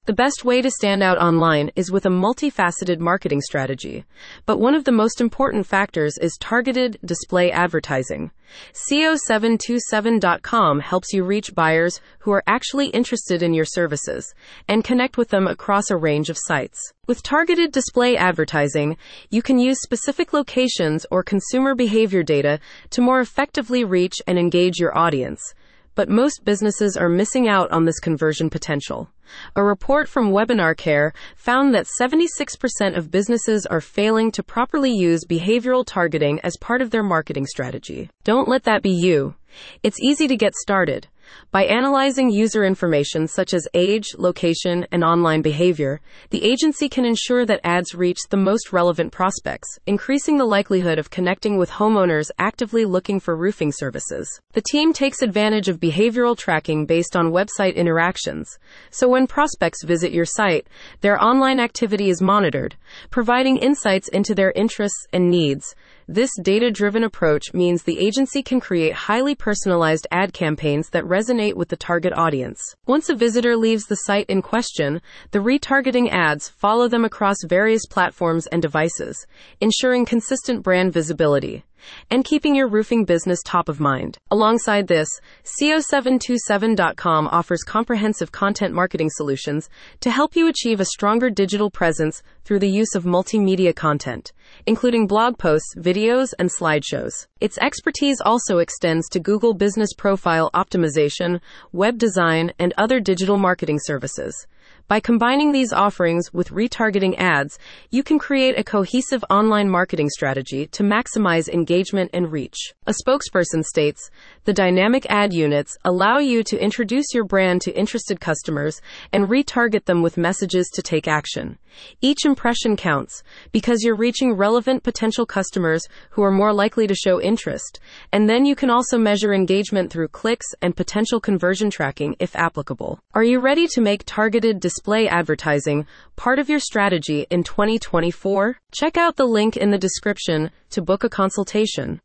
The best way to stand out online is with a multifaceted marketing strategy. But one of the most important factors is targeted display advertising. CO727.com helps you reach buyers who are actually interested in your services and connect with them across a range of sites. With targeted display advertising, you can use specific locations or consumer behavior data to more effectively reach and engage your audience. But most businesses are missing out on this conversion potential. A report from Webinar Care found that 76% of businesses are failing to properly use behavioral targeting as part of their marketing strategy. Don't let that be you. It's easy to get started. By analyzing user information such as age, location, and online behavior, the agency can ensure that ads reach the most relevant prospects, increasing the likelihood of connecting with homeowners actively looking for roofing services. The team takes advantage of behavioral tracking based on website interactions, so when prospects visit your site, their online activity is monitored, providing insights into their interests and needs. This data-driven approach means the agency can create highly personalized ad campaigns that resonate with the target audience. Once a visitor leaves the site in question, the retargeting ads follow them across various platforms and devices, ensuring consistent brand visibility and keeping your roofing business top of mind. Alongside this, CO727.com offers comprehensive content marketing solutions to help you achieve a stronger digital presence through the use of multimedia content, including blog posts, videos, and slideshows. Its expertise also extends to Google Business Profile optimization, web design, and other digital marketing services. By combining these offerings with retargeting ads, you can create a cohesive online marketing strategy to maximize engagement and reach. A spokesperson states, "The dynamic ad units allow you to introduce your brand to interested customers and retarget them with messages to take action. Each impression counts because you're reaching relevant potential customers who are more likely to show interest, and then you can also measure engagement through clicks and potential conversion tracking if applicable." Are you ready to make targeted display advertising part of your strategy in 2024? Check out the link in the description to book a consultation.